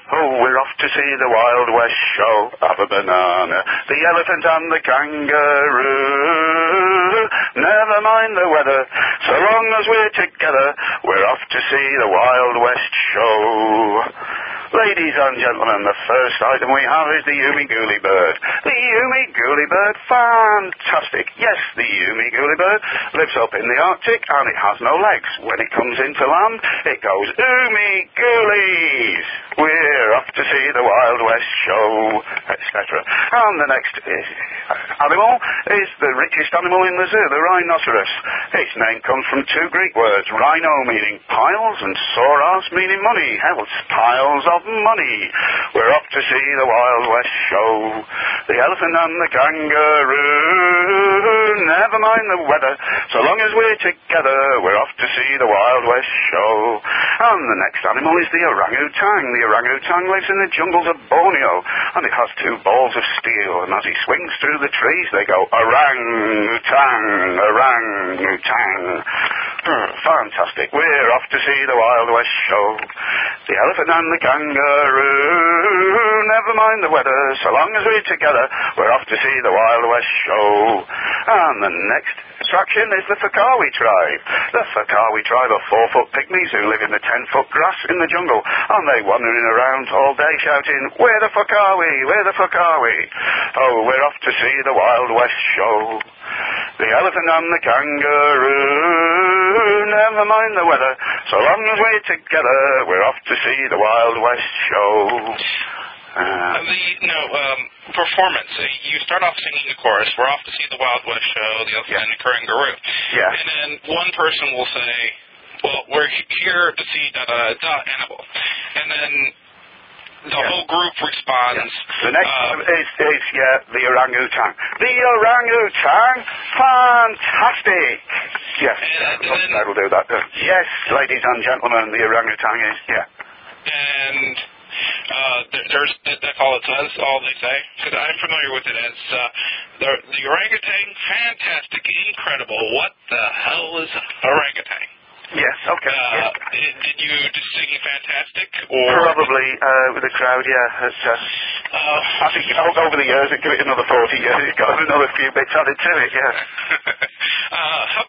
Oh, we're off to see the Wild West show of a banana, the elephant and the kangaroo. Never mind the weather, so long as we're together, we're off to see the Wild West show. Ladies and gentlemen, the first item we have is the Youmi-Gooley bird. The Youmi-Gooley bird, fantastic. Yes, the Youmi-Gooley bird lives up in the Arctic and it has no legs. When it comes into land, it goes, Oomy-Goolies! We're off to see the Wild West show, etc. And the next animal is the richest animal in the zoo, the rhinoceros. Its name comes from two Greek words, rhino meaning piles and sauros meaning money, hence piles of money. We're off to see the Wild West show. The elephant and the kangaroo, never mind the weather, so long as we're together, we're off to see the Wild West show. And the next animal is the orangutan. The orangutan lives in the jungles of Borneo, and it has two balls of steel, and as he swings through the trees, they go, orangutan, orangutan. Fantastic. We're off to see the Wild West show. The elephant and the kangaroo, never mind the weather, so long as we're together, we're off to see the Wild West show. And the next attraction is the Fakawi tribe. The Fakawi tribe are 4-foot pygmies who live in the 10-foot grass in the jungle, and they wandering around all day shouting, we're the Fakawi, we're the Fakawi. Oh, we're off to see the Wild West show. The elephant and the kangaroo, never mind the weather, so long as we're together, we're off to see the Wild West show. Performance. You start off singing the chorus, we're off to see the Wild West show, the elephant and the kangaroo. Yeah. And then one person will say, well, we're here to see animal. And then the whole group responds. The next is the orangutan. The orangutan, fantastic. Yes, that'll do that. Yes, ladies and gentlemen, the orangutan is, And that's all it says, all they say? Because I'm familiar with it as the orangutan, fantastic, incredible. What the hell is orangutan? Yes, okay. Did you just sing fantastic? Or probably with the crowd, yeah. I think over the years, give it another 40 years, it's got another few bits added to it, yeah. How